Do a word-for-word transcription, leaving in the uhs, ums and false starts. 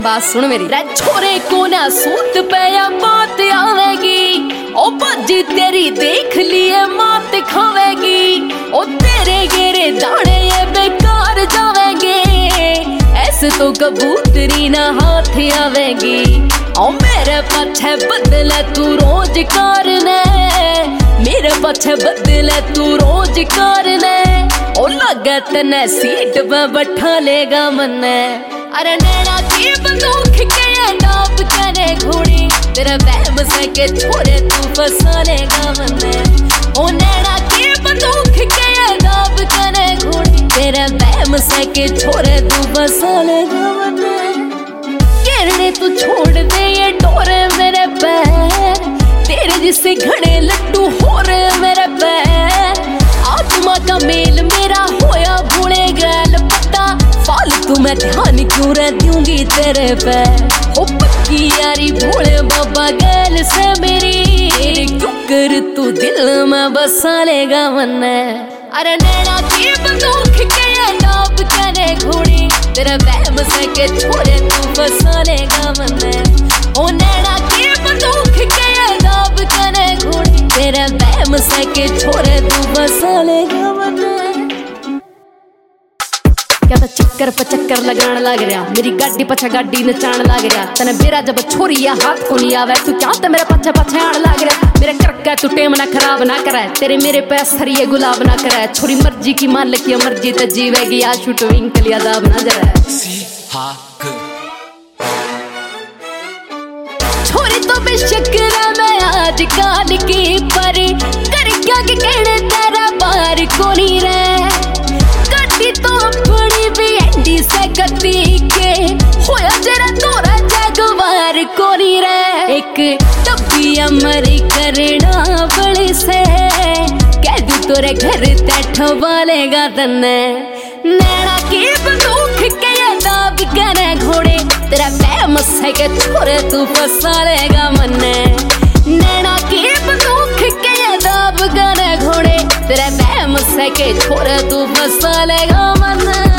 बात सुन मेरी, छोरे को ना सूत पे या बात आवेगी, ओ बाजी तेरी देख लिए मात खावेगी, ओ तेरे गेरे दाने ये बेकार जावेंगे, ऐसे तो कबूतरी ना हाथ आवेगी। ओ मेरे पछे बदले तू रोज करने, मेरे पछे बदले तू रोज करने, ओ लगे तने सीट पे बैठा लेगा मन्ने। अरे नैना की बंदूक के नाप करे घोड़ी, तेरा वहम से के छोरे तू फंसा लेगा मन्ने। ओ नैना की बंदूक के नाप करे घोड़ी, तेरा वहम से के छोरे तू फंसा लेगा मन्ने। कहने तू छोड़ दे ये डोरे मेरे पैर, तेरे जिससे घड़े लट्टू हो रहे मेरे पैर, आत्मा का मेल मेरा होया भूले गैल पता, फालतू मैं ध्यान क्यों रह दूंगी तेरे पे। हो पक्की यारी भोले बाबा गैल से मेरी, क्यों कर तू दिल में बसा लेगा मन्ने। अरे नैना की बंदूक के नाप करे घोड़ी, तेरा वहम से के छोरे तू बसा लेगा मन्ने। ओ नैना की बंदूक के नाप करे घोड़ी, तेरा वहम से के छोरे तू बसा लेगा मन्ने। क्या तो चक्कर पे चक्कर लगान लग रहा, मेरी गाड़ी पछा गाड़ी नचान लग रहा, तने बेरा जब छोरी या हाथ को नहीं आवे, तू क्या तो मेरे पछे पछे आन लग रहा। मेरे करका तू टेम ना खराब ना करे, तेरे मेरे पैस हरिये गुलाब ना करे, छोरी मर्जी की मालिक की मर्जी ते जीवेगी, आ शूट विंकल यादाब ना जरा। छोरी तो बेशक्र मैं आज काल की, पर कर क्या के कहने तेरा बार को नहीं रहे, गड्डी तो अपनी भी एंडी से गति के, होया जरा तोरा जगवार को नहीं रहे। एक टब्बी अमरी करना बड़े से, कह दू तोरे घर तैठो वालेगा तन्ने। नैना की बंदूक के दाब करे घोड़े, तेरा वहम से के छोरे तू फंसा लेगा मन्ने। नैना की बंदूक के दाब करे घोड़े, तेरा वहम से के छोरे तू फंसा लेगा मन्ने।